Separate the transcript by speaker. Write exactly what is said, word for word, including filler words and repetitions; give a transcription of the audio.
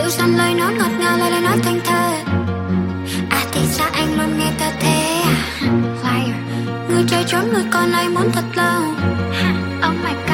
Speaker 1: Yêu xanh lời nói ngọt ngào lời lời nói thanh thơ. À thì sao anh luôn nghe ta thế à? Liar. Người chạy trốn người còn lại muốn thật lâu. Oh my God.